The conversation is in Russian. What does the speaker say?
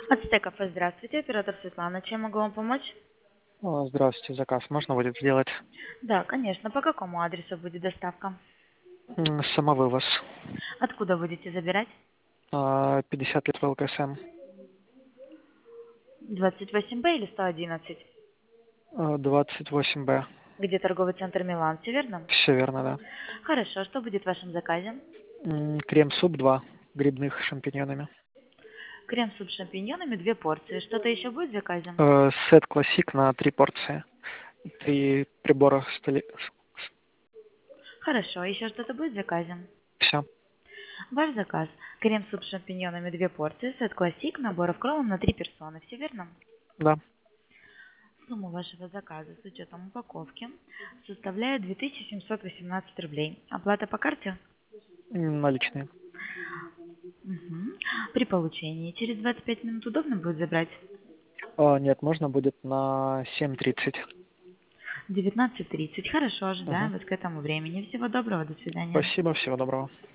Ацтеков, здравствуйте, оператор Светлана. Чем могу вам помочь? Здравствуйте, заказ можно будет сделать? Да, конечно. По какому адресу будет доставка? Самовывоз. Откуда будете забирать? 50 литров ЛКСМ. 28Б или 111? 28Б. Где торговый центр Милан, все верно? Все верно, да. Хорошо, что будет в вашем заказе? Крем-суп 2 грибных с шампиньонами. Крем-суп с шампиньонами, 2 порции. Что-то еще будет в заказе? Сет классик на 3 порции. 3 прибора столи. Хорошо, еще что-то будет в заказе? Все, Ваш заказ. Крем-суп с шампиньонами, 2 порции, сет классик, набор в кровом на 3 персоны. Все верно? да. Сумма вашего заказа с учетом упаковки составляет 2718 рублей. Оплата по карте? Наличные. Мгм. При получении через 25 минут удобно будет забрать? Нет, можно будет на 7:30. 19:30. Хорошо, ожидаем Мгм. вас к этому времени. Всего доброго, до свидания. Спасибо, всего доброго.